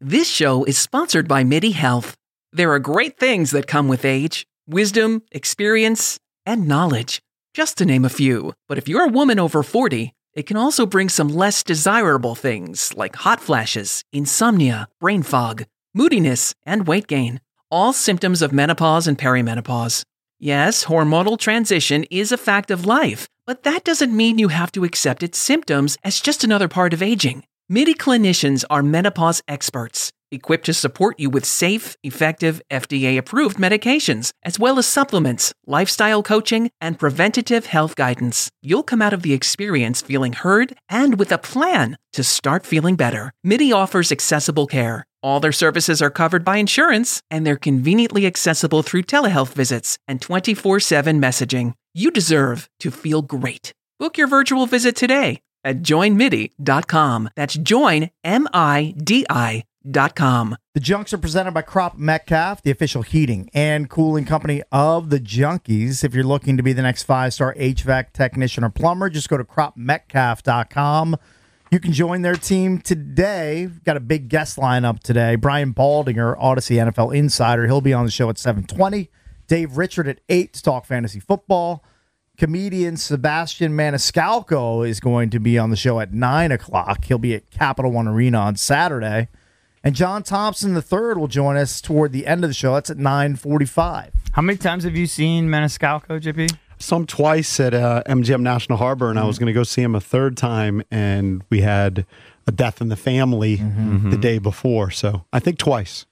This show is sponsored by MIDI Health. There are great things that come with age: wisdom, experience, and knowledge, just to name a few. But if you're a woman over 40, it can also bring some less desirable things like hot flashes, insomnia, brain fog, moodiness, and weight gain. All symptoms of menopause and perimenopause. Yes, hormonal transition is a fact of life, but that doesn't mean you have to accept its symptoms as just another part of aging. MIDI clinicians are menopause experts, equipped to support you with safe, effective, FDA-approved medications, as well as supplements, lifestyle coaching, and preventative health guidance. You'll come out of the experience feeling heard and with a plan to start feeling better. MIDI offers accessible care. All their services are covered by insurance, and they're conveniently accessible through telehealth visits and 24/7 messaging. You deserve to feel great. Book your virtual visit today at joinmidi.com. That's joinmidi.com. The Junks are presented by Crop Metcalf, the official heating and cooling company of the Junkies. If you're looking to be the next 5-star HVAC technician or plumber, just go to cropmetcalf.com. You can join their team today. We've got a big guest lineup today. Brian Baldinger, Odyssey NFL Insider. He'll be on the show at 7:20. Dave Richard at 8 to talk fantasy football. Comedian Sebastian Maniscalco is going to be on the show at 9 o'clock. He'll be at Capital One Arena on Saturday. And John Thompson III will join us toward the end of the show. That's at 9:45. How many times have you seen Maniscalco, JP? Saw him twice at MGM National Harbor, and I was going to go see him a third time, and we had a death in the family the day before. So I think twice.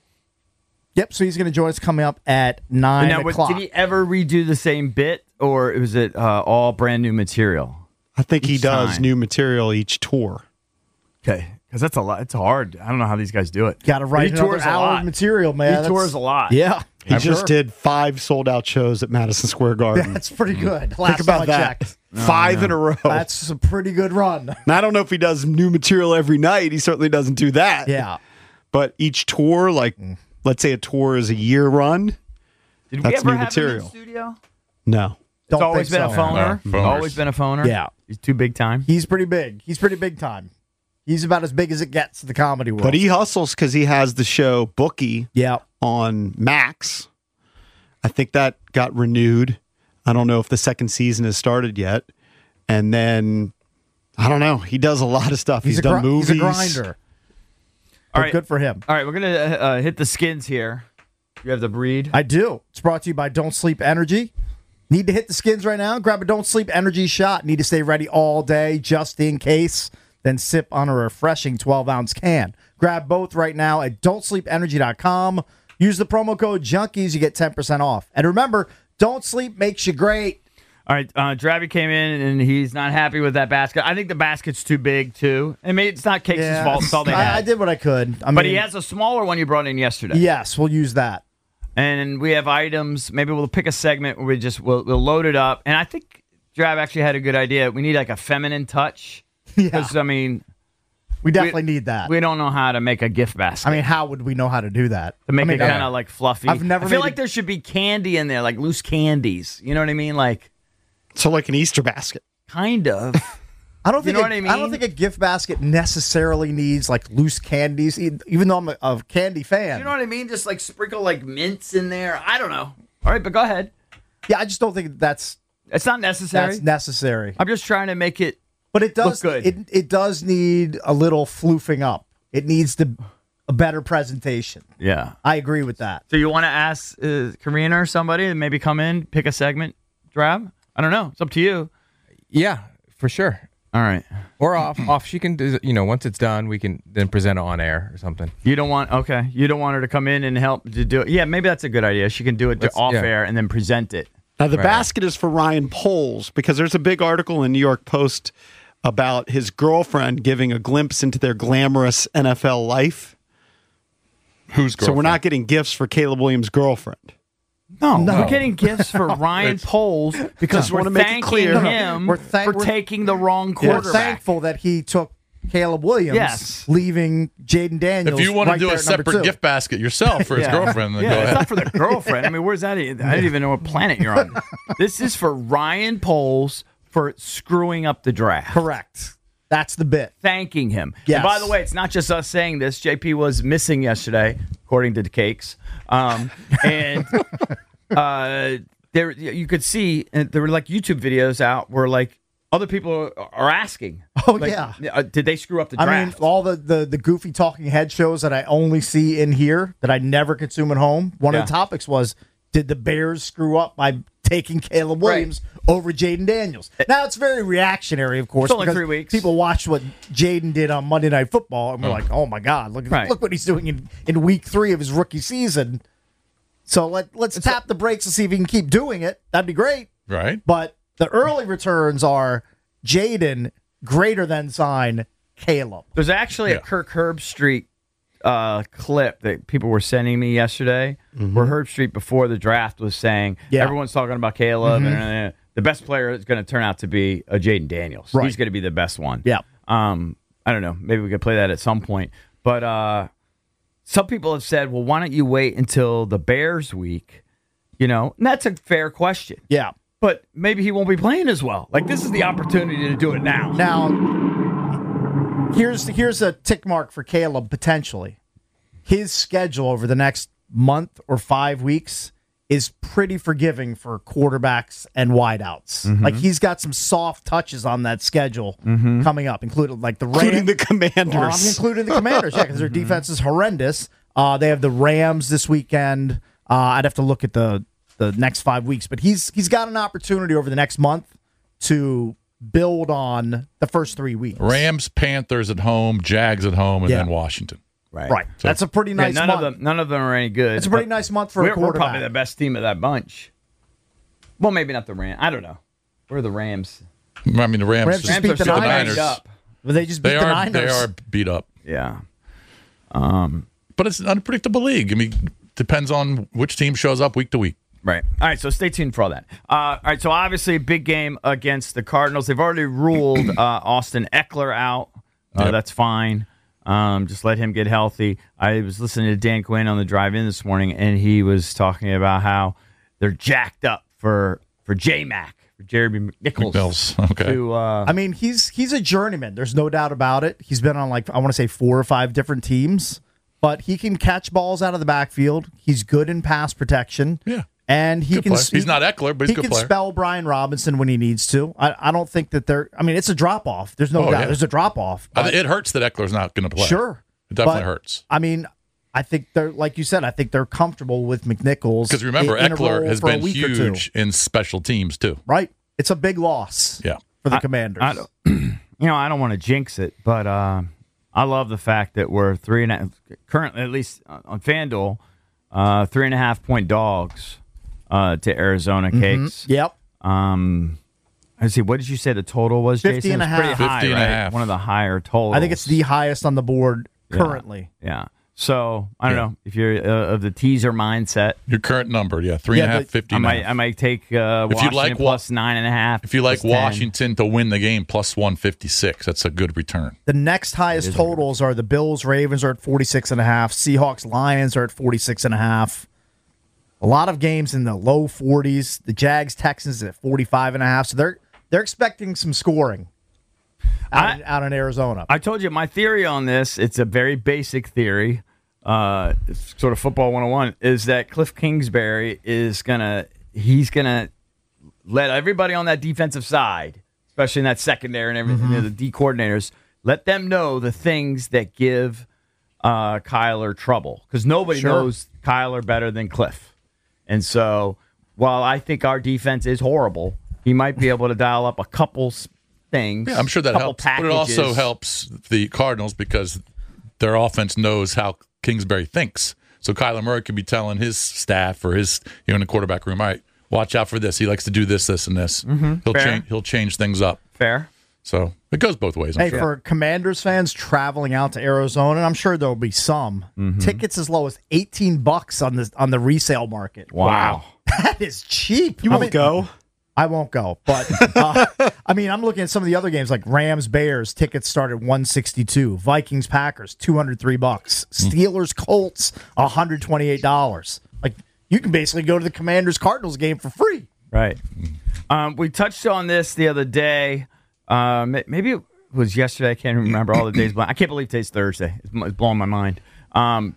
Yep, so he's going to join us coming up at 9 now, o'clock. Did he ever redo the same bit, or was it all brand new material? I think he does time. new material each tour. Okay, because that's a lot. It's hard. I don't know how these guys do it. Got to write another hour of material, man. He tours a lot. Yeah. He just did 5 sold-out shows at Madison Square Garden. That's pretty good. Think about that. 5 in a row. That's a pretty good run. Now, I don't know if he does new material every night. He certainly doesn't do that. Yeah. But each tour, like, let's say a tour is a year run, Did we that's ever new have material. him in studio? No. It's always been a phoner. Phoners. Always been a phoner. Yeah. He's too big time. He's pretty big. He's pretty big time. He's about as big as it gets in the comedy world. But he hustles because he has the show Bookie yeah. on Max. I think that got renewed. I don't know if the second season has started yet. And then, I don't know. He does a lot of stuff. He's done movies. He's a grinder. All right. Good for him. All right, we're going to hit the skins here. You have the breed? I do. It's brought to you by Don't Sleep Energy. Need to hit the skins right now? Grab a Don't Sleep Energy shot. Need to stay ready all day just in case. Then sip on a refreshing 12-ounce can. Grab both right now at don'tsleepenergy.com. Use the promo code JUNKIES. You get 10% off. And remember, don't sleep makes you great. All right, Dravy came in, and he's not happy with that basket. I think the basket's too big, too. I mean, it's not Cakes' fault. It's all they had. I did what I could. But he has a smaller one you brought in yesterday. Yes, we'll use that. And we have items. Maybe we'll pick a segment where we'll load it up. And I think Drav actually had a good idea. We need like a feminine touch. Yeah. Because, I mean, we definitely need that. We don't know how to make a gift basket. I mean, how would we know how to do that? To make it kind of like fluffy. I feel like there should be candy in there, like loose candies. You know what I mean? Like, so like an Easter basket. Kind of. I don't think what I mean? I don't think a gift basket necessarily needs like loose candies, even though I'm a candy fan. You know what I mean? Just like sprinkle like mints in there. I don't know. All right, but go ahead. Yeah, I just don't think it's not necessary. That's necessary. I'm just trying to make it. But it does look good. It does need a little floofing up. It needs a better presentation. Yeah, I agree with that. So you want to ask Karina or somebody to maybe come in, pick a segment, Drab? I don't know. It's up to you. Yeah, for sure. All right. Or off. She can do, once it's done, we can then present it on air or something. You don't want her to come in and help to do it. Yeah, maybe that's a good idea. She can do it off air and then present it. Now, the basket is for Ryan Poles because there's a big article in New York Post about his girlfriend giving a glimpse into their glamorous NFL life. Whose girlfriend? So we're not getting gifts for Caleb Williams' girlfriend. No, we're getting gifts for Ryan Poles because we're thanking him for taking the wrong quarterback. We're thankful that he took Caleb Williams, leaving Jaden Daniels. If you want to do a separate gift basket yourself for his girlfriend, then go ahead. It's not for the girlfriend. I mean, where's that? I didn't even know what planet you're on. This is for Ryan Poles for screwing up the draft. Correct. That's the bit. thanking him. Yes. And by the way, it's not just us saying this. JP was missing yesterday, according to the cakes. And there you could see, and there were like YouTube videos out where like other people are asking. Oh, like, yeah. did they screw up the draft? I mean, all the goofy talking head shows that I only see in here that I never consume at home. One of the topics was, did the Bears screw up by taking Caleb Williams over Jaden Daniels? Now, it's very reactionary, of course. It's only because 3 weeks. People watch what Jaden did on Monday Night Football, and we're like, oh, my God, look what he's doing in week 3 of his rookie season. So let's tap the brakes and see if he can keep doing it. That'd be great. Right. But the early returns are Jaden greater than sign Caleb. There's actually a Kirk Herbstreit clip that people were sending me yesterday where Herbstreit before the draft was saying everyone's talking about Caleb and the best player is going to turn out to be Jaden Daniels. Right. He's going to be the best one. Yeah. I don't know. Maybe we could play that at some point. But some people have said, well, why don't you wait until the Bears week? You know, and that's a fair question. Yeah. But maybe he won't be playing as well. Like, this is the opportunity to do it now. Now, here's a tick mark for Caleb, potentially. His schedule over the next month or 5 weeks is pretty forgiving for quarterbacks and wideouts. Like, he's got some soft touches on that schedule coming up, including like the Rams. Including the Commanders. Well, I'm including the Commanders, because their defense is horrendous. They have the Rams this weekend. I'd have to look at the next 5 weeks, but he's got an opportunity over the next month to build on the first 3 weeks. Rams, Panthers at home, Jags at home, and then Washington. Right. So, that's a pretty nice month. None of them are any good. It's a pretty nice month for a quarterback. We're probably the best team of that bunch. Well, maybe not the Rams. I don't know. We're the Rams. I mean, the Rams just beat the Niners. Up. But they just beat the Niners. They are beat up. Yeah. But it's an unpredictable league. I mean, depends on which team shows up week to week. Right. All right, so stay tuned for all that. All right, so obviously a big game against the Cardinals. They've already ruled Austin Eckler out. That's fine. Just let him get healthy. I was listening to Dan Quinn on the drive in this morning, and he was talking about how they're jacked up for J-Mac, for Jeremy Nichols. Okay. I mean, he's a journeyman. There's no doubt about it. He's been on, like, I want to say 4 or 5 different teams, but he can catch balls out of the backfield. He's good in pass protection. Yeah. And he can. He's not Eckler, but he's a good player. He can spell Brian Robinson when he needs to. I don't think that they're. I mean, it's a drop off. There's no doubt. Yeah. There's a drop off. It hurts that Eckler's not going to play. Sure, it definitely hurts. I mean, I think they're, like you said, I think they're comfortable with McNichols. Because remember, Eckler has been huge in special teams too. Right. It's a big loss. Yeah. For the Commanders. I don't want to jinx it, but I love the fact that we're 3.5 currently, at least on FanDuel, 3.5 point dogs. To Arizona Cakes. Yep. Let's see. What did you say the total was, 50 Jason? and a half. Pretty high, 50 and a right? half. One of the higher totals. I think it's the highest on the board currently. Yeah. So I don't know if you're of the teaser mindset. Your current number, 3.5, 50. I might take Washington plus 9.5. If you like Washington to win the game, plus 156. That's a good return. The next highest totals are the Bills, Ravens are at 46.5. Seahawks, Lions are at 46.5. A lot of games in the low 40s. The Jags, Texans at 45.5. So they're expecting some scoring out in Arizona. I told you my theory on this. It's a very basic theory. It's sort of football 101 is that Cliff Kingsbury he's gonna let everybody on that defensive side, especially in that secondary and everything, the D coordinators, let them know the things that give Kyler trouble, because nobody knows Kyler better than Cliff. And so, while I think our defense is horrible, he might be able to dial up a couple things. Yeah, I'm sure that helps. Packages. But it also helps the Cardinals because their offense knows how Kingsbury thinks. So Kyler Murray can be telling his staff or his, in the quarterback room, all right, watch out for this. He likes to do this, this, and this. He'll change things up. Fair. So it goes both ways. I'm sure. For Commanders fans traveling out to Arizona, and I'm sure there'll be some tickets as low as $18 on the resale market. Wow. That is cheap. You won't go? I won't go, but I mean, I'm looking at some of the other games like Rams Bears. Tickets start at $162. Vikings Packers $203. Steelers Colts $128. Like, you can basically go to the Commanders Cardinals game for free. Right. We touched on this the other day. Maybe was yesterday. I can't remember all the days. I can't believe today's Thursday. It's blowing my mind. Man,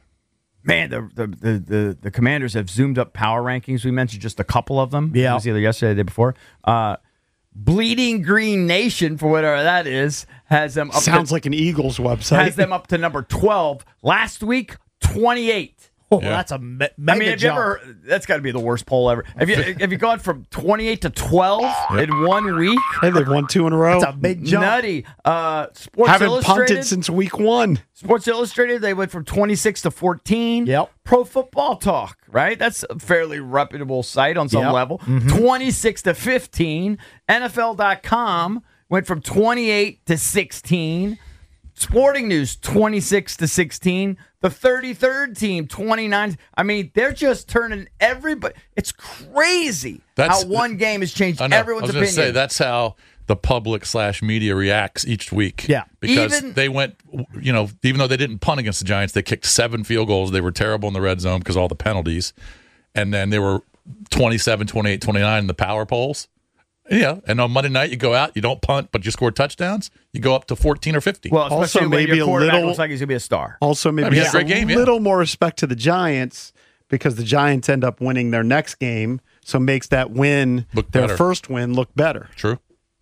the Commanders have zoomed up power rankings. We mentioned just a couple of them. Yeah. It was either yesterday or the day before. Bleeding Green Nation, for whatever that is, has them up Sounds like an Eagles website. has them up to number 12. Last week, 28. Oh, that's a mega Have you jump. ever? That's got to be the worst poll ever. Have you gone from 28 to 12 in 1 week? Hey, they've won 2 in a row. That's a big jump. Nutty. Sports Haven't Illustrated. punted since week 1. Sports Illustrated, they went from 26 to 14. Yep. Pro Football Talk, right? That's a fairly reputable site on some Yep. level. 26 to 15. NFL.com went from 28 to 16. Sporting News, 26 to 16. The 33rd team, 29. I mean, they're just turning everybody. It's crazy how one game has changed I know. everyone's I was going to opinion. say that's how the public / media reacts each week. Yeah. Because Even- they went, even though they didn't punt against the Giants, they kicked 7 field goals. They were terrible in the red zone because of all the penalties. And then they were 27, 28, 29 in the power polls. Yeah. And on Monday night, you go out, you don't punt, but you score touchdowns. You go up to 14 or 50. Well, especially Also, when maybe your a quarterback little- looks like he's going to be a star. Also, maybe he had a just great game, yeah. little more respect to the Giants because the Giants end up winning their next game, so makes that win, Look their better. first win, look better. True.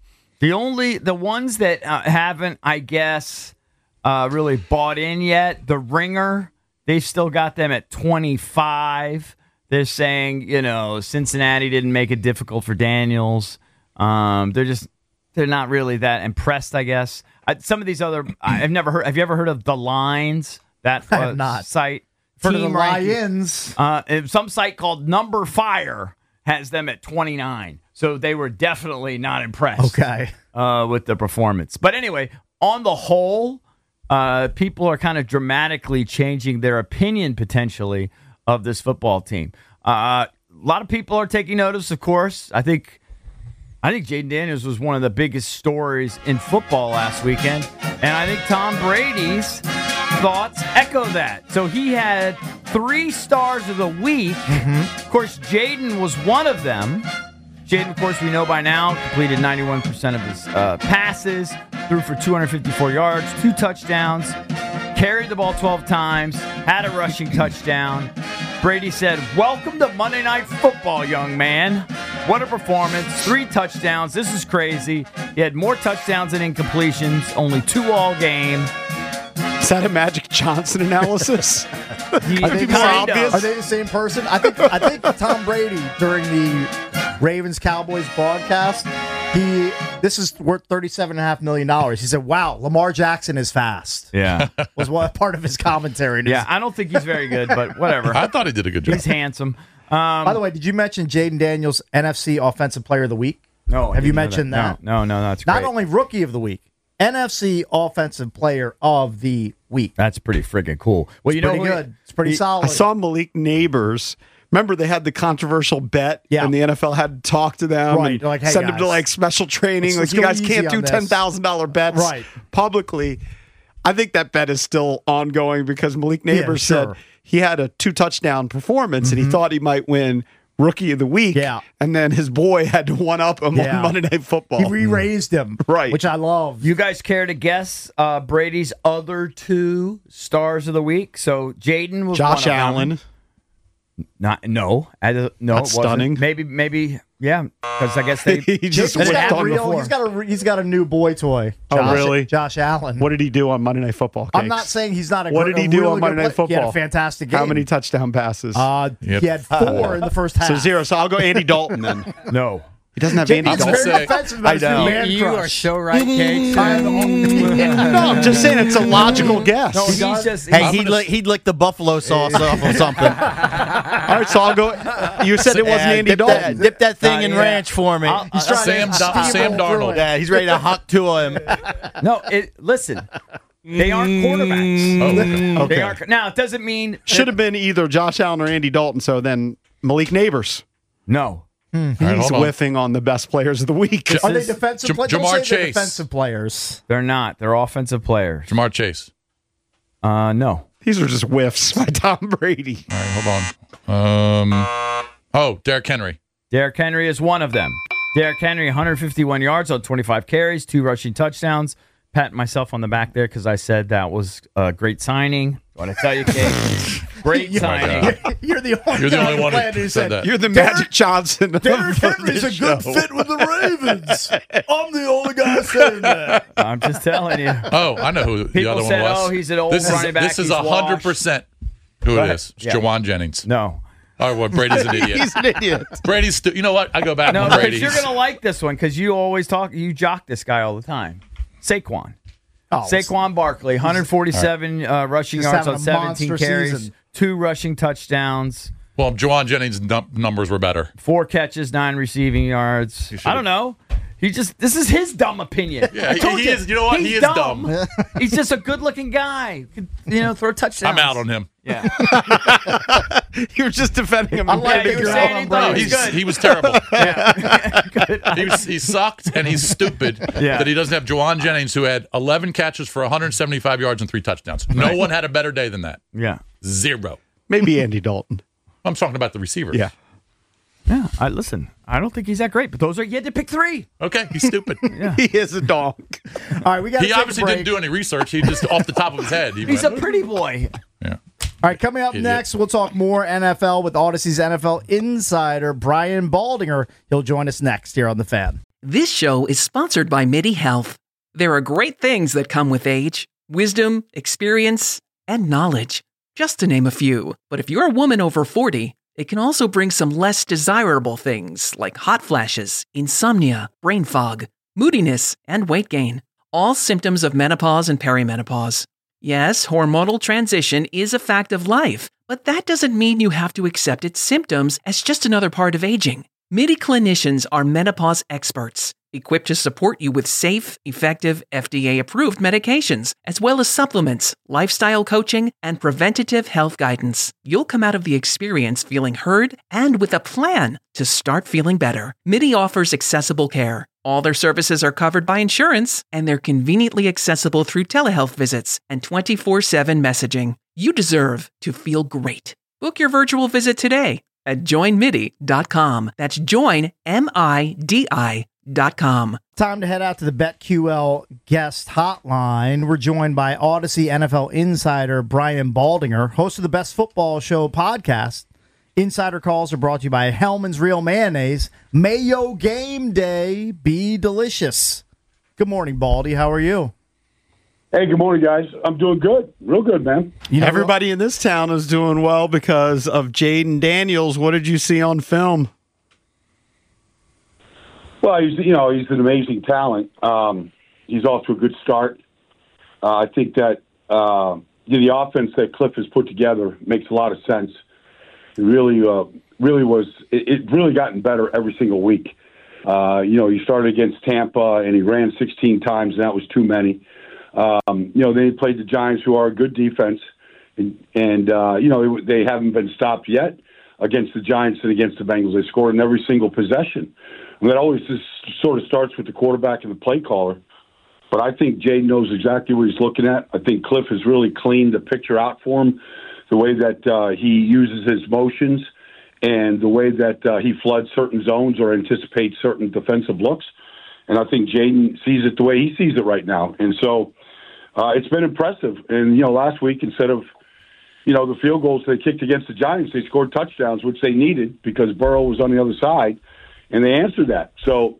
The ones that haven't, I guess, really bought in yet, the Ringer, they've still got them at 25. They're saying, Cincinnati didn't make it difficult for Daniels. They're not really that impressed, I guess. Some of these other, I've never heard. Have you ever heard of The Lines? That I have not. site. For the Team ranking. Lions. Some site called Number Fire has them at 29. So they were definitely not impressed. Okay. With the performance. But anyway, on the whole, people are kind of dramatically changing their opinion potentially of this football team. A lot of people are taking notice, of course. I think Jaden Daniels was one of the biggest stories in football last weekend. And I think Tom Brady's thoughts echo that. So he had 3 stars of the week. Of course, Jaden was one of them. Jaden, of course, we know by now, completed 91% of his passes, threw for 254 yards, 2 touchdowns, carried the ball 12 times, had a rushing touchdown. Brady said, "Welcome to Monday Night Football, young man. What a performance. 3 touchdowns. This is crazy. He had more touchdowns than incompletions, only 2 all game." Is that a Magic Johnson analysis? Are they, Kind of. are they the same person? I think Tom Brady during the Ravens Cowboys broadcast, this is worth $37.5 million. He said, "Wow, Lamar Jackson is fast." Yeah. Was what part of his commentary. Yeah, I don't think he's very good, but whatever. I thought he did a good job. He's handsome. By the way, did you mention Jaden Daniels NFC Offensive Player of the Week? No, I Have you didn't know mentioned that? No, that's great. Not only Rookie of the Week, NFC Offensive Player of the Week. That's pretty freaking cool. Well, It's pretty good. It's pretty solid. I saw Malik Neighbors. Remember, they had the controversial bet, Yeah. and the NFL had to talk to them Right. and They're like, "Hey, send them to guys, like special training. let's Like, you go guys can't easy do on this." $10,000 bets Right. publicly. I think that bet is still ongoing because Malik Neighbors sure. said he had a 2 touchdown performance and he thought he might win Rookie of the Week. Yeah. And then his boy had to one-up him Yeah. on Monday Night Football. He re-raised him, Right. which I love. You guys care to guess Brady's other 2 stars of the week? So Jaden was Josh one of them. Allen. No, no, That's it wasn't. stunning. Maybe, yeah, because I guess they He just He's It got, happened a before. he's got a new boy toy. Oh, Josh, really? Josh Allen. What did he do on Monday Night Football? I'm Cakes? not saying he's not a What great, did he a do really on Monday good Night player. He had Football? a fantastic game. How many touchdown passes? He had 4 in the first half. So 0. So I'll go Andy Dalton then. no. He doesn't have Andy He's I'm Dalton. gonna very say- defensive about his new man You are crush. so right, Kate. No, I'm just saying it's a logical guess. No, He he's does? just. Hey, he's- he'd lick the buffalo sauce off or something. All right, so I'll go. You said it wasn't Andy dip Dalton. Dip that thing in yeah. ranch for me. He's trying Sam to Sam Darnold. Yeah, he's ready to huck to him. no, listen, they aren't quarterbacks. Oh, okay. They aren't. Now it doesn't mean Should have been either Josh Allen or Andy Dalton. So then Malik Neighbors. no. All right, He's hold on. whiffing on the best players of the week. Are they defensive players? Jamar Don't say they're Chase. defensive players. They're not. They're offensive players. Jamar Chase. No. These are just whiffs by Tom Brady. All right, hold on. Derrick Henry. Derrick Henry is one of them. Derrick Henry, 151 yards on 25 carries, 2 rushing touchdowns. patting myself on the back there because I said that was a great signing. What I tell you, Kate? Great signing. You're the only one planet who said that. You're the Magic Johnson. Derrick Henry's a good fit with the Ravens. I'm the only guy saying that. I'm just telling you. Oh, I know who the People other said, one was. "Oh, he's an old running back. This is he's 100% who Go it ahead. is. It's Yeah. Jawan Jennings. No. Oh, well, Brady's an idiot. He's an idiot. Brady's you know what? I go back No, on because Brady. you're going to like this one because you always you jock this guy all the time. Saquon. Oh, Saquon Barkley, 147 rushing Just yards on having a 17 monster carries, season. 2 rushing touchdowns, Well, Jawan Jennings' numbers were better. 4 catches, 9 receiving yards. I don't know. This is his dumb opinion. Yeah, I told he is. You know what? He's He is dumb. He's just a good-looking guy. Could, throw touchdowns. I'm out on him. Yeah. You were just defending him. I like Yeah, that you you're were out saying on he thought No, Brady. he's good. he was terrible. Good. He sucked, and he's stupid Yeah. that he doesn't have Jawan Jennings, who had 11 catches for 175 yards and 3 touchdowns. No one had a better day than that. Yeah. 0. Maybe Andy Dalton. I'm talking about the receivers. Yeah. Yeah. Listen, I don't think he's that great, but you had to pick 3. Okay, he's stupid. He is a dog. All right, we got to He take obviously a break. didn't do any research. He just off the top of his head. He's a pretty boy. Yeah. All right, coming up Idiot. next, we'll talk more NFL with Odyssey's NFL insider, Brian Baldinger. He'll join us next here on The Fan. This show is sponsored by MIDI Health. There are great things that come with age: wisdom, experience, and knowledge, just to name a few. But if you're a woman over 40, it can also bring some less desirable things like hot flashes, insomnia, brain fog, moodiness, and weight gain. All symptoms of menopause and perimenopause. Yes, hormonal transition is a fact of life, but that doesn't mean you have to accept its symptoms as just another part of aging. MIDI clinicians are menopause experts, equipped to support you with safe, effective, FDA-approved medications, as well as supplements, lifestyle coaching, and preventative health guidance. You'll come out of the experience feeling heard and with a plan to start feeling better. MIDI offers accessible care. All their services are covered by insurance, and they're conveniently accessible through telehealth visits and 24/7 messaging. You deserve to feel great. Book your virtual visit today at joinmidi.com. That's joinmidi.com. Time to head out to the BetQL guest hotline. We're joined by Odyssey NFL insider Brian Baldinger, host of the Best Football Show podcast. Insider calls are brought to you by Hellman's Real Mayonnaise. Mayo game day. Be delicious. Good morning, Baldy. How are you? Hey, good morning, guys. I'm doing good. Real good, man. Everybody in this town is doing well because of Jaden Daniels. What did you see on film? Well, he's an amazing talent. He's off to a good start. I think that the offense that Cliff has put together makes a lot of sense. It really was. It really gotten better every single week. He started against Tampa and he ran 16 times, and that was too many. Then he played the Giants, who are a good defense, and they haven't been stopped yet against the Giants and against the Bengals. They scored in every single possession. And that always just sort of starts with the quarterback and the play caller. But I think Jaden knows exactly what he's looking at. I think Cliff has really cleaned the picture out for him, the way that he uses his motions and the way that he floods certain zones or anticipates certain defensive looks. And I think Jaden sees it the way he sees it right now. And so it's been impressive. And, last week, instead of, the field goals they kicked against the Giants, they scored touchdowns, which they needed because Burrow was on the other side, and they answered that. So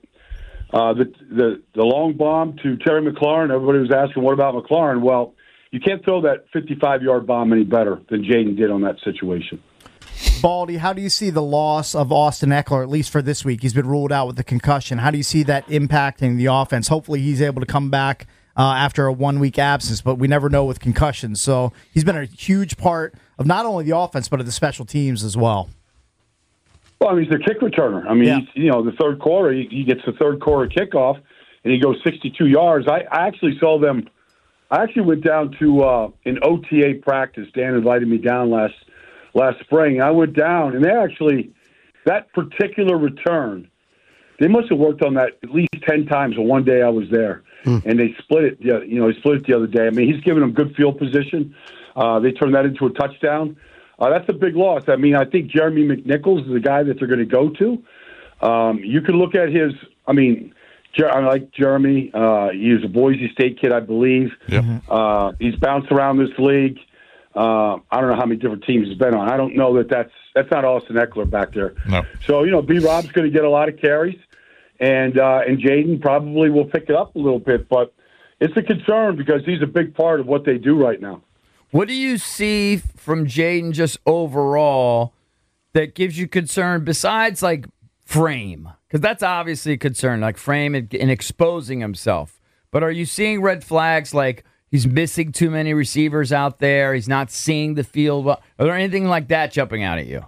the long bomb to Terry McLaurin, everybody was asking, what about McLaurin? Well, you can't throw that 55-yard bomb any better than Jaden did on that situation. Baldy, how do you see the loss of Austin Eckler, at least for this week? He's been ruled out with the concussion. How do you see that impacting the offense? Hopefully he's able to come back after a 1-week absence, but we never know with concussions. So he's been a huge part of not only the offense, but of the special teams as well. Well, he's the kick returner. He's, the third quarter, he gets the third quarter kickoff, and he goes 62 yards. I actually saw them. I actually went down to an OTA practice. Dan invited me down last spring. I went down, and that particular return, they must have worked on that at least 10 times in one day I was there. And they split it. He split it the other day. He's giving them good field position. They turned that into a touchdown. That's a big loss. I think Jeremy McNichols is the guy that they're going to go to. You can look at his. I like Jeremy. He's a Boise State kid, I believe. Yep. He's bounced around this league. I don't know how many different teams he's been on. I don't know that's not Austin Eckler back there. No. So, B-Rob's going to get a lot of carries, and Jaden probably will pick it up a little bit. But it's a concern because he's a big part of what they do right now. What do you see from Jaden just overall that gives you concern besides, like, frame? Because that's obviously a concern, like frame and exposing himself. But are you seeing red flags like he's missing too many receivers out there, he's not seeing the field well? Are there anything like that jumping out at you?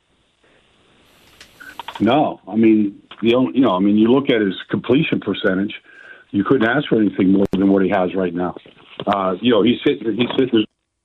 No. I mean, you look at his completion percentage, you couldn't ask for anything more than what he has right now. He's sitting. Did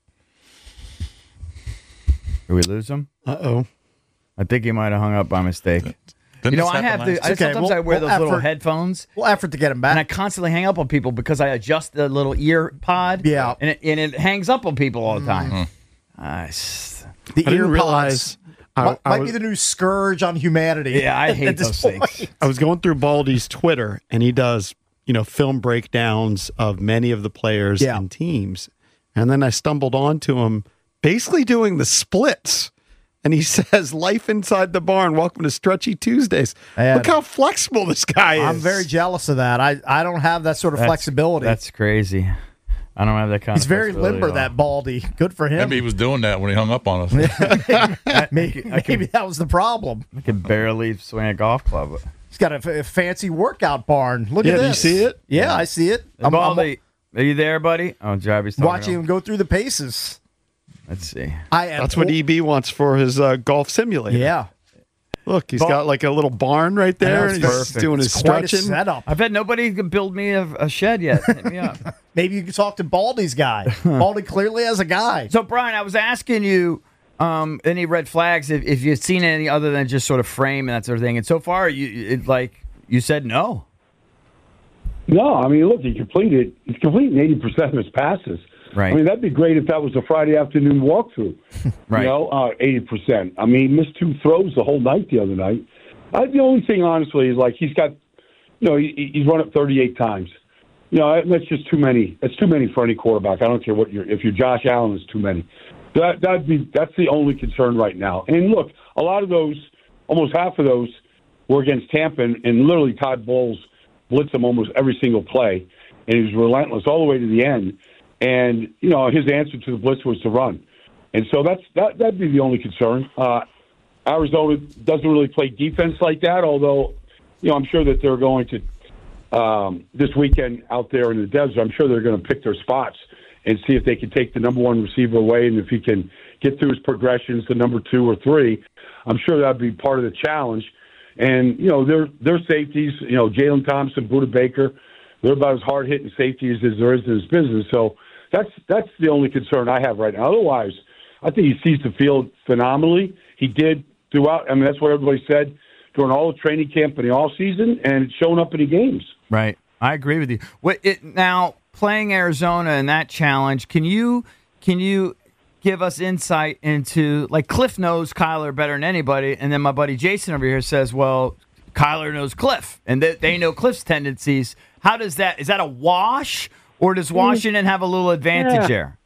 we lose him? Uh-oh. I think he might have hung up by mistake. Sometimes I wear those little headphones. We'll effort to get him back. And I constantly hang up on people because I adjust the little ear pod. Yeah. And it hangs up on people all the time. I didn't realize. Might be the new scourge on humanity. Yeah, I hate those things. I was going through Baldy's Twitter, and he does, film breakdowns of many of the players and teams. And then I stumbled onto him basically doing the splits. And he says, "Life inside the barn. Welcome to Stretchy Tuesdays." Look how flexible this guy is. I'm very jealous of that. I don't have that sort of flexibility. That's crazy. I don't have that kind He's of very limber, that Baldy. Good for him. Maybe he was doing that when he hung up on us. maybe that was the problem. I can barely swing a golf club. He's got a fancy workout barn. Look at this. Do you see it? Yeah, I see it. Baldy, are you there, buddy? Oh, Javi's watching him go through the paces. Let's see. That's what EB wants for his golf simulator. Yeah. Look, he's got like a little barn right there, and he's doing his stretching. Setup. I've had nobody build me a shed yet. Hit me up. Maybe you can talk to Baldy's guy. Baldy clearly has a guy. So, Brian, I was asking you any red flags, if you've seen any other than just sort of frame and that sort of thing. And so far, you said no. No, I mean, look, he's completing 80% of his passes. Right. I mean, that'd be great if that was a Friday afternoon walkthrough. Right. 80%. I mean, he missed 2 throws the whole night the other night. The only thing, honestly, is like he's got, he's run it 38 times. That's just too many. That's too many for any quarterback. I don't care if you're Josh Allen, it's too many. That's the only concern right now. And look, a lot of those, almost half of those, were against Tampa, and literally Todd Bowles blitzed him almost every single play, and he was relentless all the way to the end. And, his answer to the blitz was to run. And so that'd be the only concern. Arizona doesn't really play defense like that, although, I'm sure that they're going to, this weekend out there in the desert, I'm sure they're going to pick their spots and see if they can take the number 1 receiver away, and if he can get through his progressions to number 2 or 3. I'm sure that'd be part of the challenge. And, their safeties, Jalen Thompson, Budda Baker, they're about as hard-hitting safeties as there is in this business. So that's the only concern I have right now. Otherwise, I think he sees the field phenomenally. He did throughout. I mean, that's what everybody said during all the training camp and the offseason, and it's showing up in the games. Right. I agree with you. Now, playing Arizona in that challenge, can you give us insight into, like, Cliff knows Kyler better than anybody, and then my buddy Jason over here says, well, Kyler knows Cliff, and they know Cliff's tendencies. How does that – is that a wash, or does Washington have a little advantage there?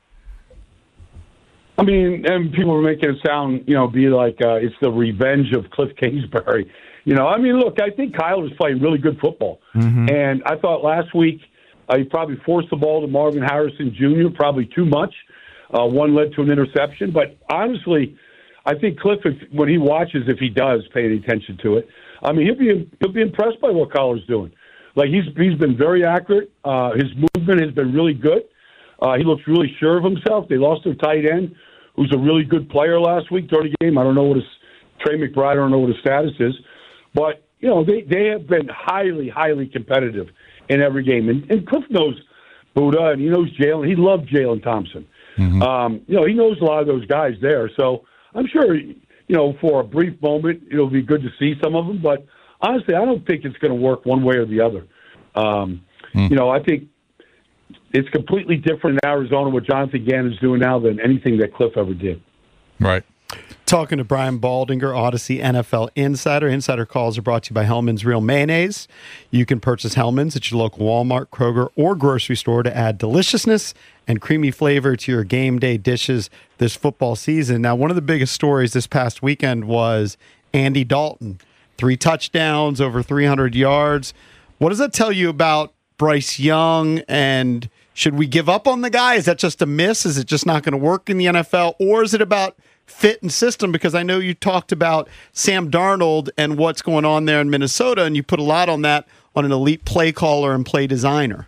I mean, and people were making it sound, be like it's the revenge of Cliff Kingsbury. I mean, look, I think Kyler's playing really good football. Mm-hmm. And I thought last week he probably forced the ball to Marvin Harrison Jr., probably too much. One led to an interception. But honestly, I think Cliff, when he watches, if he does pay any attention to it, I mean, he'll be impressed by what Kyler's doing. Like, he's been very accurate. His movement has been really good. He looks really sure of himself. They lost their tight end, who's a really good player last week during the game. I don't know what Trey McBride, I don't know what his status is. But, they have been highly, highly competitive in every game. And Cliff knows Budda, and he knows Jalen. He loved Jalen Thompson. Mm-hmm. He knows a lot of those guys there. So I'm sure, for a brief moment, it'll be good to see some of them. But honestly, I don't think it's going to work one way or the other. I think it's completely different in Arizona what Jonathan Gannon's doing now than anything that Cliff ever did. Right. Talking to Brian Baldinger, Odyssey NFL Insider. Insider calls are brought to you by Hellman's Real Mayonnaise. You can purchase Hellman's at your local Walmart, Kroger, or grocery store to add deliciousness and creamy flavor to your game day dishes this football season. Now, one of the biggest stories this past weekend was Andy Dalton. 3 touchdowns, over 300 yards. What does that tell you about Bryce Young, and should we give up on the guy? Is that just a miss? Is it just not going to work in the NFL? Or is it about fit and system? Because I know you talked about Sam Darnold and what's going on there in Minnesota, and you put a lot on that on an elite play caller and play designer.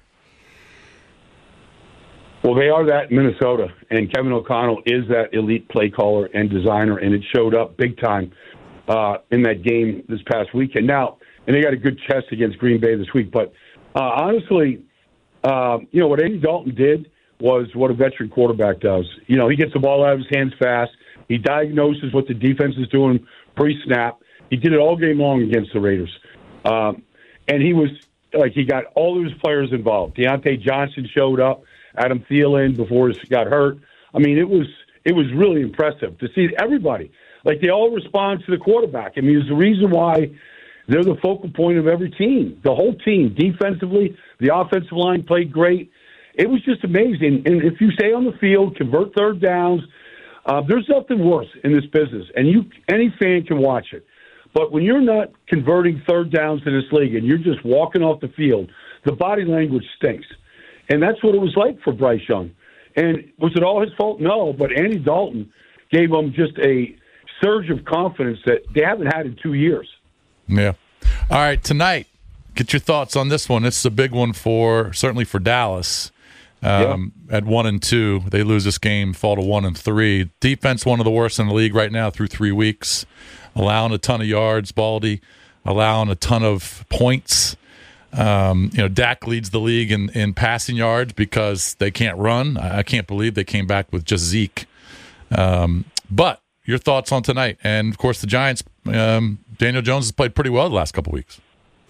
Well, they are that in Minnesota, and Kevin O'Connell is that elite play caller and designer, and it showed up big time in that game this past weekend. Now, and they got a good test against Green Bay this week, but honestly, what Andy Dalton did was what a veteran quarterback does. He gets the ball out of his hands fast. He diagnoses what the defense is doing pre-snap. He did it all game long against the Raiders. And he got all of his players involved. Deontay Johnson showed up, Adam Thielen before he got hurt. I mean, it was really impressive to see everybody. Like, they all respond to the quarterback. I mean, there's a reason why they're the focal point of every team. The whole team, defensively, the offensive line played great. It was just amazing. And if you stay on the field, convert third downs, there's nothing worse in this business. And any fan can watch it. But when you're not converting third downs in this league and you're just walking off the field, the body language stinks. And that's what it was like for Bryce Young. And was it all his fault? No, but Andy Dalton gave him just a surge of confidence that they haven't had in 2 years. Yeah. All right, tonight, get your thoughts on this one. This is a big one certainly for Dallas. At 1-2, they lose this game, fall to 1-3. Defense, one of the worst in the league right now through 3 weeks, allowing a ton of yards. Baldy allowing a ton of points. Dak leads the league in passing yards because they can't run. I can't believe they came back with just Zeke. But your thoughts on tonight, and of course the Giants. Daniel Jones has played pretty well the last couple of weeks.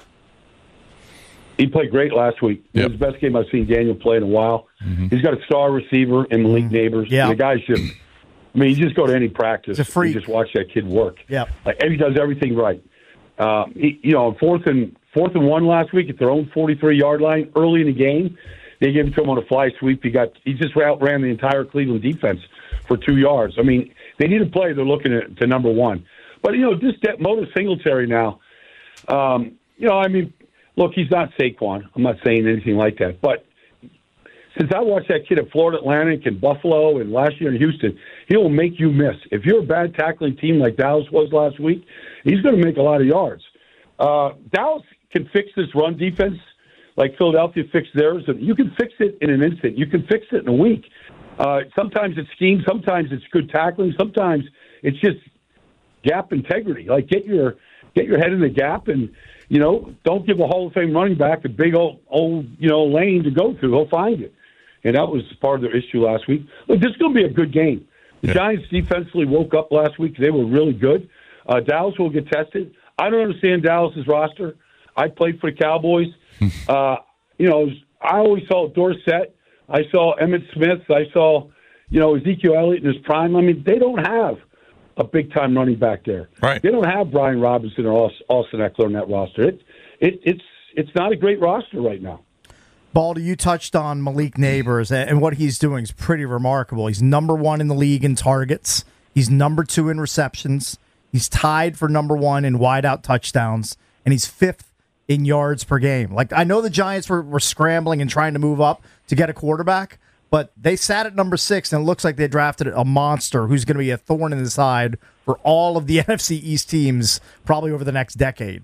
He played great last week. It was the best game I've seen Daniel play in a while. Mm-hmm. He's got a star receiver in Malik Neighbors. Yeah. The guy's just, you just go to any practice and just watch that kid work. Yeah. He does everything right. Fourth and 1 last week at their own 43-yard line early in the game, they gave it to him on a fly sweep. He just outran the entire Cleveland defense for 2 yards. I mean, they need a play. They're looking to number one. But, Motor Singletary now, look, he's not Saquon. I'm not saying anything like that. But since I watched that kid at Florida Atlantic and Buffalo and last year in Houston, he will make you miss. If you're a bad tackling team like Dallas was last week, he's going to make a lot of yards. Dallas can fix this run defense like Philadelphia fixed theirs. You can fix it in an instant. You can fix it in a week. Sometimes it's scheme. Sometimes it's good tackling. Sometimes it's just gap integrity. Like, get your head in the gap and, don't give a Hall of Fame running back a big old lane to go through. He'll find it. And that was part of their issue last week. Look, this is going to be a good game. The Giants defensively woke up last week. They were really good. Dallas will get tested. I don't understand Dallas's roster. I played for the Cowboys. I always saw Dorsett. I saw Emmitt Smith. I saw, Ezekiel Elliott in his prime. I mean, they don't have a big-time running back there. Right. They don't have Brian Robinson or Austin Eckler in that roster. It's not a great roster right now. Baldy, you touched on Malik Neighbors, and what he's doing is pretty remarkable. He's number 1 in the league in targets. He's number 2 in receptions. He's tied for number 1 in wide-out touchdowns, and he's 5th in yards per game. Like, I know the Giants were scrambling and trying to move up to get a quarterback, but they sat at number 6, and it looks like they drafted a monster who's going to be a thorn in the side for all of the NFC East teams probably over the next decade.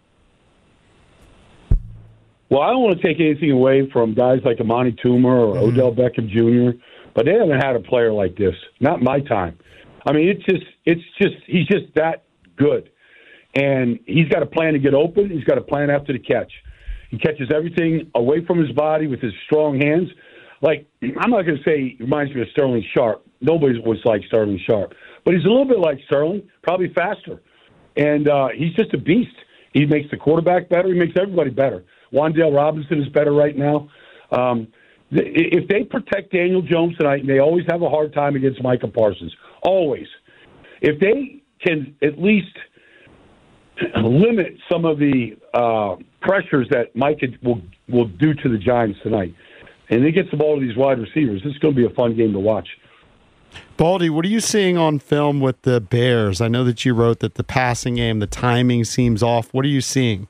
Well, I don't want to take anything away from guys like Amani Toomer or Odell Beckham Jr., but they haven't had a player like this. Not my time. I mean, he's just that good. And he's got a plan to get open. He's got a plan after the catch. He catches everything away from his body with his strong hands. Like, I'm not going to say he reminds me of Sterling Sharp. Nobody was like Sterling Sharp. But he's a little bit like Sterling, probably faster. And he's just a beast. He makes the quarterback better. He makes everybody better. Wan'Dale Robinson is better right now. If they protect Daniel Jones tonight, and they always have a hard time against Micah Parsons, always. if they can at least limit some of the pressures that Mike will do to the Giants tonight, and they get the ball to these wide receivers, this is going to be a fun game to watch. Baldy, what are you seeing on film with the Bears? I know that you wrote that the passing game, the timing seems off. What are you seeing?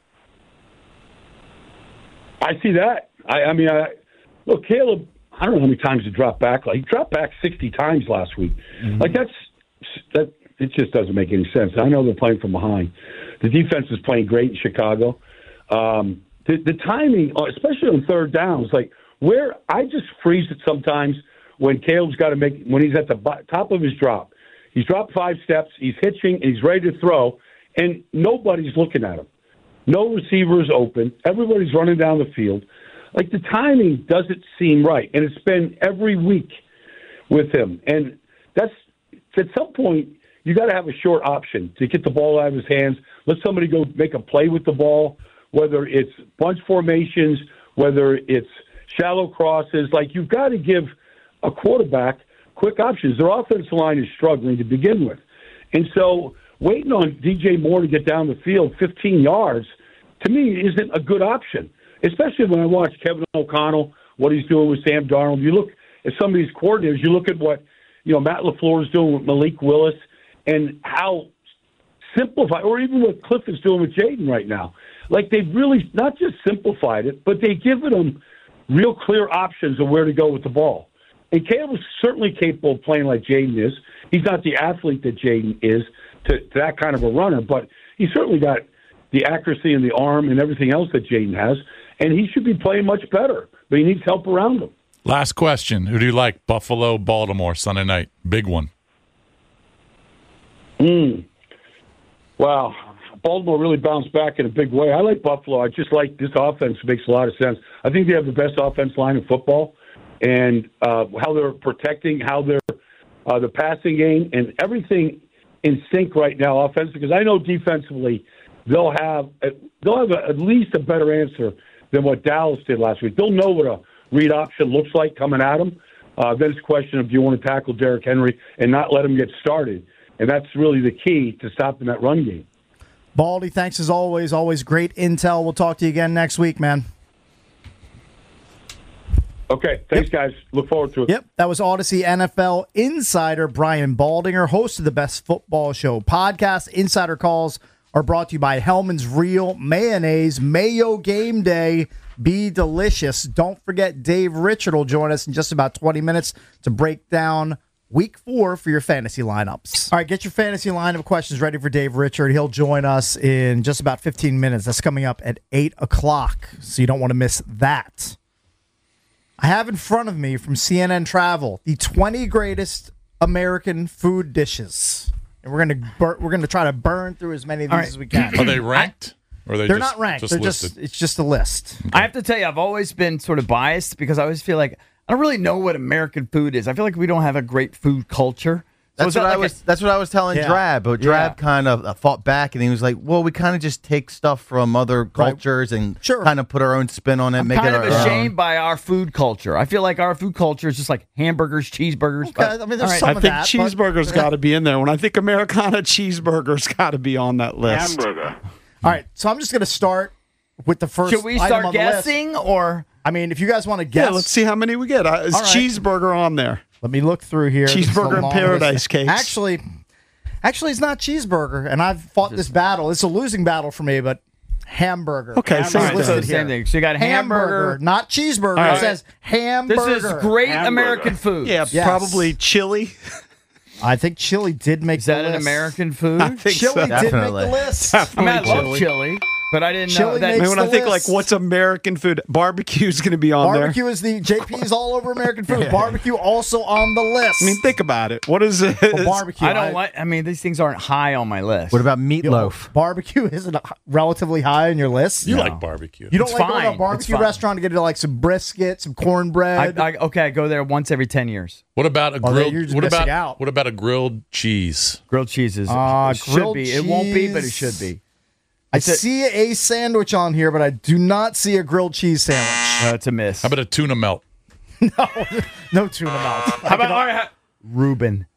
I see that. I mean, look, Caleb, I don't know how many times he dropped back. Like, he dropped back 60 times last week. Mm-hmm. Like, that it just doesn't make any sense. I know they're playing from behind. The defense is playing great in Chicago. The timing, especially on third downs, like, where I just freeze it sometimes when Caleb's got to when he's at the top of his drop. He's dropped 5 steps, he's hitching, and he's ready to throw, and nobody's looking at him. No receivers open. Everybody's running down the field. Like, the timing doesn't seem right, and it's been every week with him. And that's at some point you got to have a short option to get the ball out of his hands. Let somebody go make a play with the ball, whether it's bunch formations, whether it's shallow crosses. Like, you've got to give a quarterback quick options. Their offensive line is struggling to begin with, and so waiting on DJ Moore to get down the field 15 yards, to me, isn't a good option, especially when I watch Kevin O'Connell, what he's doing with Sam Darnold. You look at some of these coordinators, you look at what Matt LaFleur is doing with Malik Willis and how simplified, or even what Cliff is doing with Jaden right now. Like, they've really not just simplified it, but they've given them real clear options of where to go with the ball. And Caleb is certainly capable of playing like Jaden is. He's not the athlete that Jaden is to that kind of a runner, but he's certainly got the accuracy and the arm and everything else that Jaden has, and he should be playing much better, but he needs help around him. Last question. Who do you like? Buffalo, Baltimore, Sunday night. Big one. Wow. Baltimore really bounced back in a big way. I like Buffalo. I just like this offense. Makes a lot of sense. I think they have the best offense line in football, and how they're protecting, how they're the passing game, and everything in sync right now offensively. Because I know defensively they'll have at least a better answer than what Dallas did last week. They'll know what a read option looks like coming at them. Then it's a question of, do you want to tackle Derrick Henry and not let him get started? And that's really the key to stopping that run game. Baldy, thanks as always. Always great intel. We'll talk to you again next week, man. Okay, thanks, guys. Look forward to it. Yep, that was Odyssey NFL insider Brian Baldinger, host of the Best Football Show podcast. Insider calls are brought to you by Hellman's Real Mayonnaise. Mayo Game Day. Be delicious. Don't forget, Dave Richard will join us in just about 20 minutes to break down Week 4 for your fantasy lineups. All right, get your fantasy lineup questions ready for Dave Richard. He'll join us in just about 15 minutes. That's coming up at 8 o'clock, so you don't want to miss that. I have in front of me from CNN Travel the 20 greatest American food dishes. And we're gonna try to burn through as many of these as we can. Are they ranked? Or They're not ranked. They're listed? it's just a list. Okay. I have to tell you, I've always been sort of biased because I always feel like I don't really know what American food is. I feel like we don't have a great food culture. That's what I was telling Drab. But Drab kind of fought back, and he was like, "Well, we kind of just take stuff from other cultures and kind of put our own spin on it, make it our own." I'm kind of ashamed by our food culture. I feel like our food culture is just like hamburgers, cheeseburgers. Okay, I mean, there's some of that. I think cheeseburgers got to be in there. When I think Americana, cheeseburgers got to be on that list. Hamburger. All right, so I'm just going to start with the first. Should we start guessing, or I mean, if you guys want to guess, let's see how many we get. Is cheeseburger on there? Let me look through here. Cheeseburger in Paradise Cakes. Actually, it's not cheeseburger, and I've fought this battle. It's a losing battle for me, but hamburger. Okay, same thing. So you got hamburger, not cheeseburger. Right. It says hamburger. This is great American food. Yeah, probably chili. I think chili did make the list. Is that an American food? I think chili so. did make the list. I mean, I love chili. But I didn't know that. When I think like what's American food, barbecue's going to be on there. Barbecue is the JP's all over American food. Barbecue also on the list. I mean, think about it. What is it? Well, barbecue. I mean, these things aren't high on my list. What about meatloaf? Barbecue isn't relatively high on your list. You like barbecue. You don't like going to a barbecue restaurant to get like some brisket, some cornbread. I go there once every 10 years. What about a grilled? You're just missing out. What about a grilled cheese? Grilled cheese is should be. It won't be, but it should be. I see a sandwich on here, but I do not see a grilled cheese sandwich. It's a miss. How about a tuna melt? No tuna melt. How about Reuben?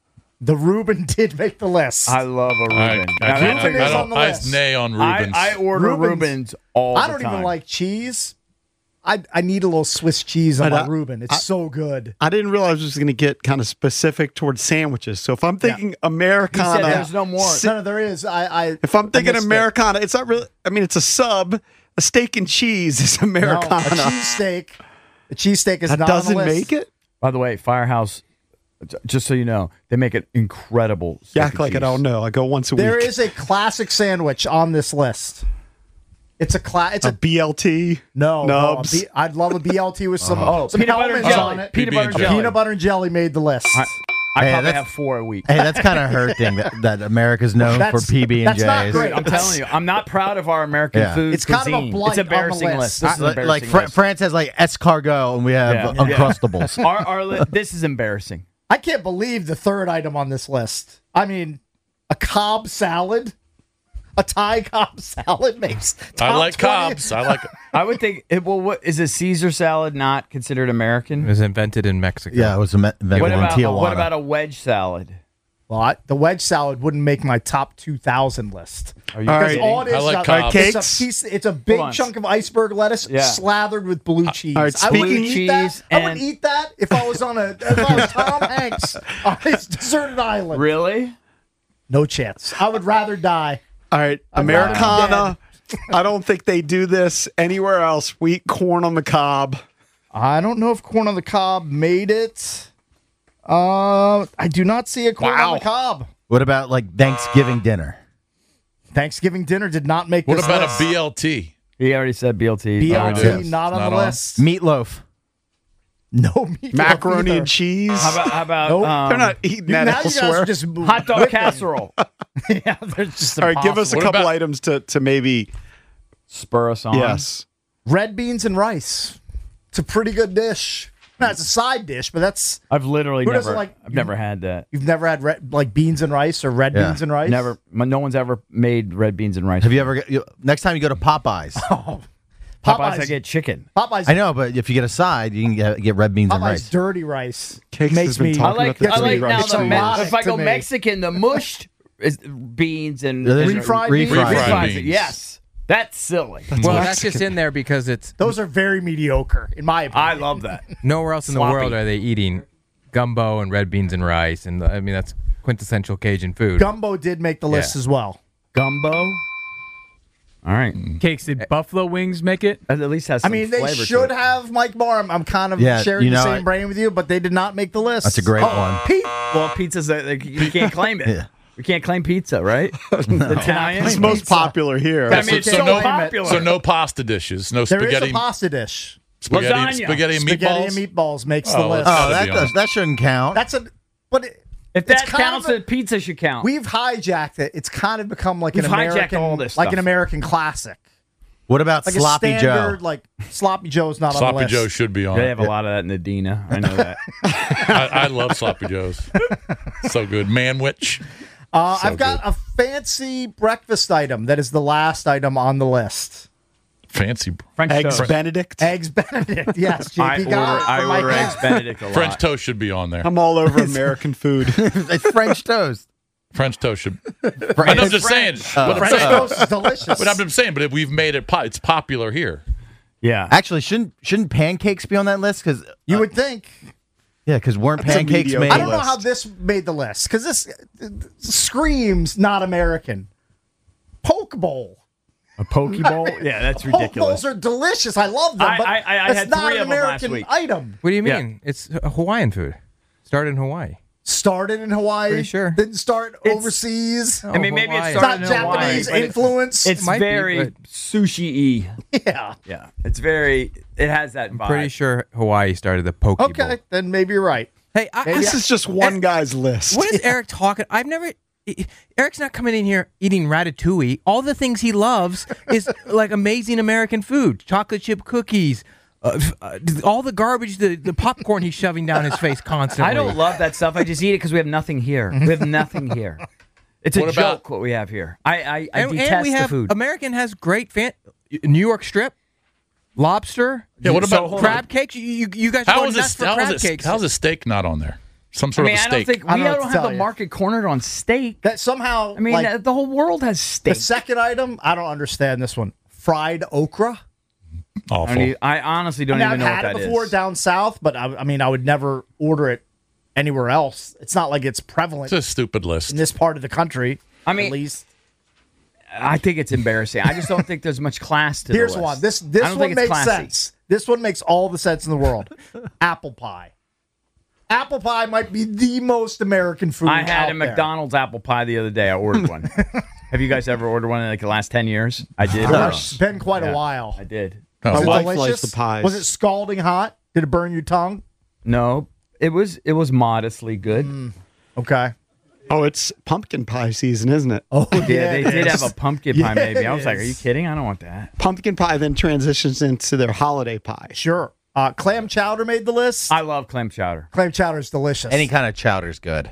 The Reuben did make the list. I love a Reuben. Reuben is on the list. nay on Reubens. I order Reubens all the time. I don't even like cheese. I need a little Swiss cheese on my Reuben. It's so good. I didn't realize I was going to get kind of specific towards sandwiches. So if I'm thinking Americana, he said there's no more. No, there is. If I'm thinking Americana, it's not really. I mean, it's a sub. A steak and cheese is Americana. No, a cheesesteak. A cheesesteak is that not doesn't on the list. make it. By the way, Firehouse. Just so you know, they make it incredible. You act like I don't know. I go once a week. There is a classic sandwich on this list. It's a BLT. No, Nubs. I'd love a BLT with some peanut butter and jelly on it. Peanut butter and jelly. Peanut butter and jelly made the list. I probably have 4 a week. Hey, that's kind of hurting that America's known for PB and That's not J's. great. I'm telling you, I'm not proud of our American food. It's kind cuisine. of a blight It's an embarrassing on the list. list. This is an Like embarrassing list. France has like escargot, and we have Uncrustables. Our this is embarrassing. I can't believe the third item on this list. I mean, a Cobb salad. A Thai Cobb salad makes top I like 20. Cobbs. I like. I would think. What is a Caesar salad not considered American? It was invented in Mexico. Yeah, it was invented in Tijuana. What about a wedge salad? Well, the wedge salad wouldn't make my top 2,000 list. Are you Because kidding? all it is, I like it's Cobb's. a piece. It's a big on. chunk of iceberg lettuce slathered with blue cheese. all right, I wouldn't speaking eat that. cheese I would and- eat that if I was Tom Hanks on his deserted island. Really? No chance. I would rather die. All right, Americana. I don't think they do this anywhere else. Wheat corn on the cob. I don't know if corn on the cob made it. I do not see a corn on the cob. What about like Thanksgiving dinner? Thanksgiving dinner did not make What this about list. a BLT? He already said BLT. BLT not on the list. Meatloaf. No meatloaf Macaroni either. and cheese. How about Nope. They're not eating that Now you guys elsewhere. are just hot dog casserole? Yeah, they're just All right, give us a What couple about- items to maybe. Spur us on. Yes. red beans and rice. It's a pretty good dish. No, it's a side dish, but that's I've literally Who doesn't never. like- I've never had that. you've never had like beans and rice or red Yeah. beans and rice. Never. No one's ever made red beans and rice. Have you ever? Next time you go to Popeyes. Popeyes? I get chicken. Popeyes. I know, but if you get a side, you can get red beans and Popeyes rice. dirty rice Cakes makes has been me. talking I like. about I the like dirty now rice. the It's me- if I to go me. Mexican, the mushed is beans and Refried beans? Refried beans. Yes, that's silly. Well, that's just in there because it's Those are very mediocre, in my opinion. I love that. nowhere else in the Sloppy. world are they eating gumbo and red beans and rice, and I mean that's quintessential Cajun food. Gumbo did make the list Yeah. as well. Gumbo. All right. Cakes, did Buffalo Wings make it? At least has. I Some mean, they flavor to should it. have Mike Barr. I'm kind of Yeah, sharing you the know, same brain with you, but they did not make the list. That's a great one. Pete, Well, pizza's you can't claim it. Yeah. We can't claim pizza, right? The Italian. It's most popular here. I mean, it's So so no- popular. So no pasta dishes, no there is spaghetti, a pasta dish. spaghetti, Lasagna. spaghetti and Spaghetti meatballs. and meatballs makes the Oh, list. that's- Oh, Gotta be on. that shouldn't count. That's a. But If it's that kind counts, of a- then pizza should count. we've hijacked it. It's kind of become like We've an hijacked American, all this like stuff. an American classic, What about like Sloppy a standard, Joe? like Sloppy Joe's not on the Sloppy list. Joe should be on. They it. have a lot of that in Adina. I know that. I love Sloppy Joes. So good. Manwich. I've got a fancy breakfast item that is the last item on the list. Fancy French Eggs toast. Benedict. Eggs Benedict. Yes, JP I got it. order, I from Mike order Hanks. eggs Benedict a lot. French toast should be on there. I'm all over American food. It's French toast. French toast should. I know, I'm just saying. But I'm French saying. toast is delicious. But I'm saying. But if we've made it, it's popular here. Yeah. Actually, shouldn't pancakes be on that list? Because you would think. weren't That's a pancakes mediocre made? I don't know list. how this made the list because this screams not American. Poke bowl. A poke bowl? Yeah, that's Poke ridiculous. bowls are delicious. I love them, but I it's had not 3 an of them last American week. item. What do you Yeah. mean? It's a Hawaiian food. Started in Hawaii. Started in Hawaii. Pretty sure. Didn't start It's- overseas. I mean, maybe it Hawaii. It's started not in Hawaii, Japanese but influence. It's might be, very but- sushi-y. yeah. Yeah. It's very, it has that vibe. Pretty sure Hawaii started the poke Okay, bowl. then maybe you're right. Hey, This is just one guy's list. what is Eric talking? Eric's not coming in here eating ratatouille. All the things he loves is like amazing American food, chocolate chip cookies, all the garbage, the popcorn he's shoving down his face constantly. I don't love that stuff. I just eat it because we have nothing here. We have nothing here. It's a What about- joke what we have here. I and detest we have the food. American has great New York strip, lobster. Yeah, what about- crab cakes? You guys How go is nuts for how crab is it? cakes. How's a steak not on there? Some sort of a steak. I don't think we don't have the market cornered on steak. That somehow, I mean, the whole world has steak. The second item, I don't understand this one. Fried okra. Awful. I honestly don't even know what that is. I've had it before down south, but I would never order it anywhere else. It's not like it's prevalent. It's a stupid list in this part of the country. I mean, at least I think it's embarrassing. I just don't think there's much class to Here's the list. one. This one makes sense. This one makes all the sense in the world. Apple pie. Apple pie might be the most American food. I had a McDonald's apple pie the other day. I ordered one. Have you guys ever ordered one in like the last 10 years? I did. It's been quite a while. I did. Was it wife delicious? likes the pies. Was it scalding hot? Did it burn your tongue? No, it was modestly good. Okay. Oh, it's pumpkin pie season, isn't it? Oh, Yeah, they did have a pumpkin pie, maybe. I was like, are you kidding? I don't want that. Pumpkin pie then transitions into their holiday pie. Sure. Clam chowder made the list. I love clam chowder. Clam chowder is delicious. Any kind of chowder's good.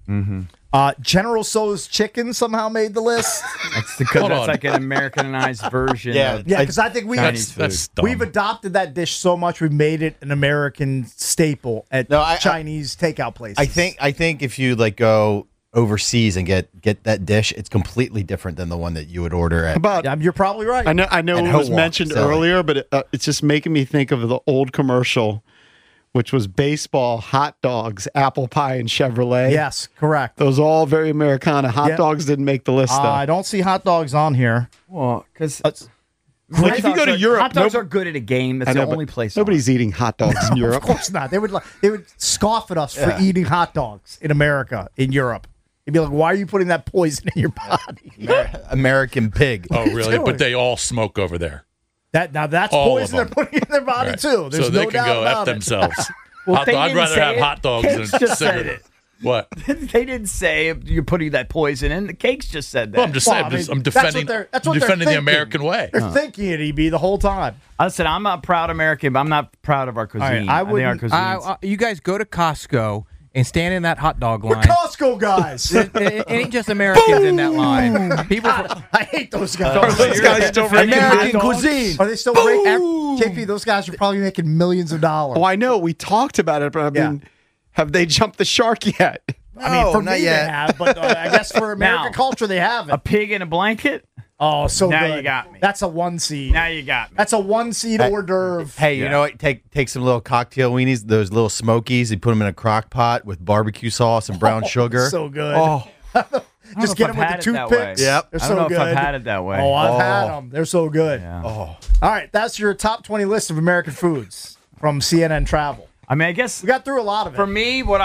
General Tso's chicken somehow made the list. That's because that's like an Americanized version. Yeah. of Yeah, because I think Chinese food. That's dumb. we've adopted that dish so much we've made it an American staple at Chinese takeout places. I think if you like go overseas and get that dish, it's completely different than the one that you would order at. But you're probably right. I know And it was Ho-Wok, mentioned so. earlier, but it's just making me think of the old commercial, which was baseball, hot dogs, apple pie, and Chevrolet. Yes, correct. Those all very Americana. Hot Yep. dogs didn't make the list, though. I don't see hot dogs on here. Well, because Like, if you go to Europe, hot dogs are good at a game. That's I know, the but only place. Nobody's eating hot dogs in Of Europe. course not. They would scoff at us for eating hot dogs in America, in Europe. They'd be like, "Why are you putting that poison in your body?" American pig. Oh, really? doing? But they all smoke over there. That's All poison of they're putting in their body Right. too. There's so they no can doubt go about F it. themselves. Well, they I'd didn't rather say have it. hot dogs Cakes than just said cigarettes. it. What? They didn't say you're putting that poison in. The cakes just said that. Well, I'm just saying. I'm defending. That's what they're defending the thinking. American way. They're thinking it, EB, the whole time. I said I'm not proud American, but I'm not proud of our cuisine. I I think our wouldn't- cuisine. You guys go to Costco and stand in that hot dog We're line. Costco guys. It ain't just Americans in that line. People. I hate those guys. Those guys still making hot American dogs? cuisine. Are they still breaking? KP, those guys are probably making millions of dollars. Oh, I know. We talked about it, but I mean, have they jumped the shark yet? I mean, for not me yet. they have, but I guess for American Now, culture they a haven't. pig in a blanket. Oh, so Now good. you got me. That's a 1 seed. Now you got me. That's a 1 seed hors d'oeuvre. Hey, you know what? Take some little cocktail weenies, those little smokies, you put them in a crock pot with barbecue sauce and brown sugar. So good. Oh, Just get them with the toothpicks. Yep. They're I so don't know good. if I've had it that way. Oh, I've had them. They're so good. Yeah. All right, that's your top 20 list of American foods from CNN Travel. I mean, I guess We got through a lot of it. for me, what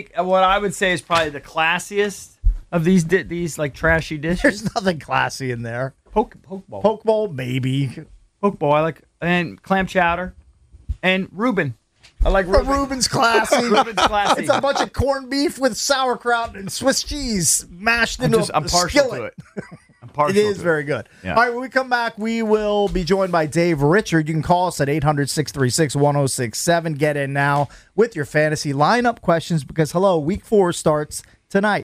I would say is probably the classiest of these like trashy dishes. There's nothing classy in there. Poke bowl. Poke bowl, maybe. Poke bowl. I like, and clam chowder, and Reuben. I like But Reuben. Reuben's classy. Reuben's classy. It's a bunch of corned beef with sauerkraut and Swiss cheese mashed into I'm a partial skillet. to it. I'm partial It is to very good. Yeah. All right, when we come back, we will be joined by Dave Richard. You can call us at 800-636-1067. Get in now with your fantasy lineup questions because, hello, week 4 starts tonight.